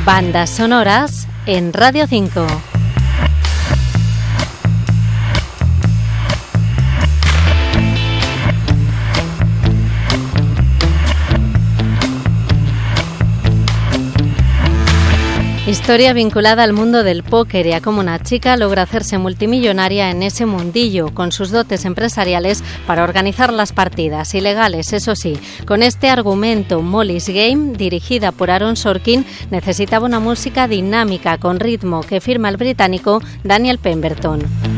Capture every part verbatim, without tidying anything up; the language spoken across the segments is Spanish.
Bandas sonoras en Radio cinco. Historia vinculada al mundo del póker y a cómo una chica logra hacerse multimillonaria en ese mundillo con sus dotes empresariales para organizar las partidas, ilegales, eso sí. Con este argumento, Molly's Game, dirigida por Aaron Sorkin, necesitaba una música dinámica con ritmo que firma el británico Daniel Pemberton.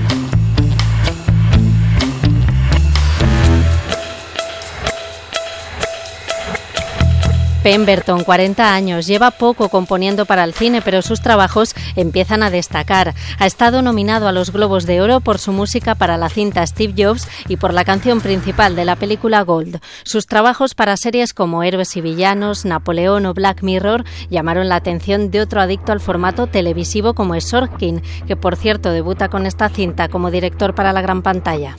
Pemberton, cuarenta años, lleva poco componiendo para el cine, pero sus trabajos empiezan a destacar. Ha estado nominado a los Globos de Oro por su música para la cinta Steve Jobs y por la canción principal de la película Gold. Sus trabajos para series como Héroes y Villanos, Napoleón o Black Mirror llamaron la atención de otro adicto al formato televisivo como es Sorkin, que por cierto debuta con esta cinta como director para la gran pantalla.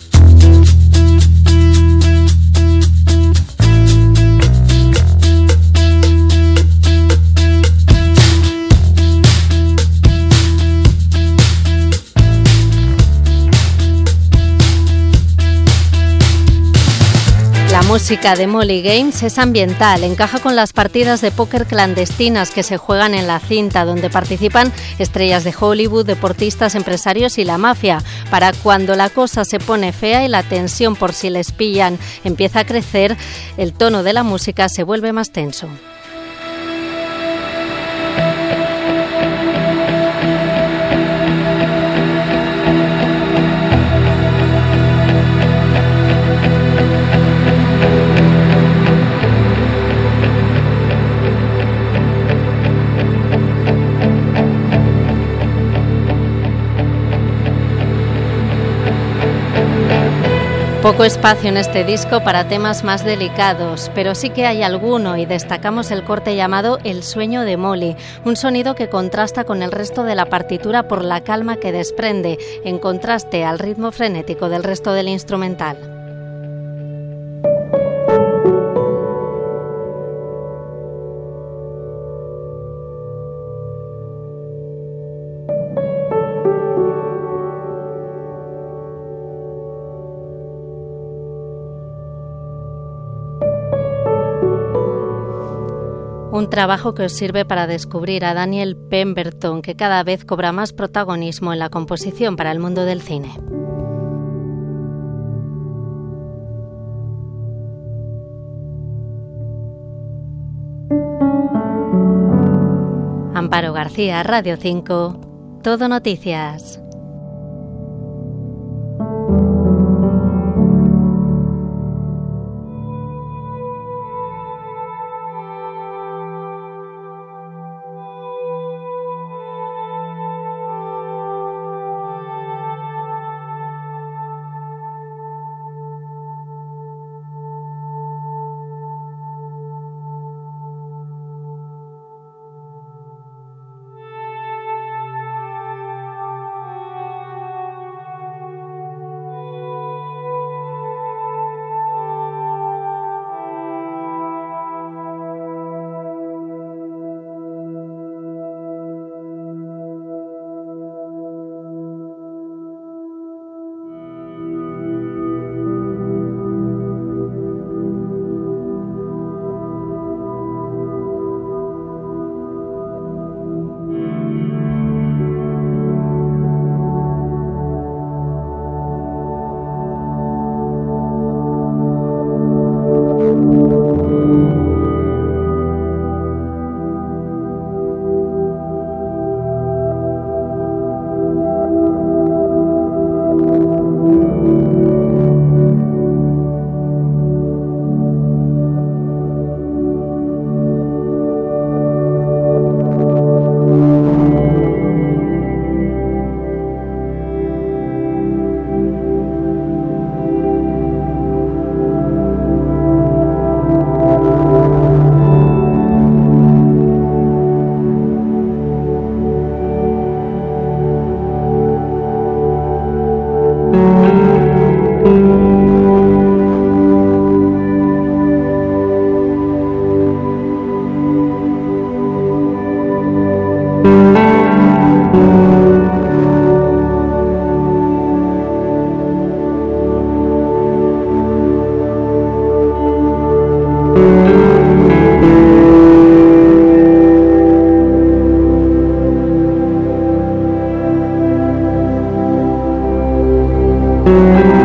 La música de Molly Games es ambiental, encaja con las partidas de póker clandestinas que se juegan en la cinta, donde participan estrellas de Hollywood, deportistas, empresarios y la mafia. Para cuando la cosa se pone fea y la tensión por si les pillan empieza a crecer, el tono de la música se vuelve más tenso. Poco espacio en este disco para temas más delicados, pero sí que hay alguno y destacamos el corte llamado El sueño de Molly, un sonido que contrasta con el resto de la partitura por la calma que desprende, en contraste al ritmo frenético del resto del instrumental. Un trabajo que os sirve para descubrir a Daniel Pemberton, que cada vez cobra más protagonismo en la composición para el mundo del cine. Amparo García, Radio cinco, Todo Noticias. Thank you.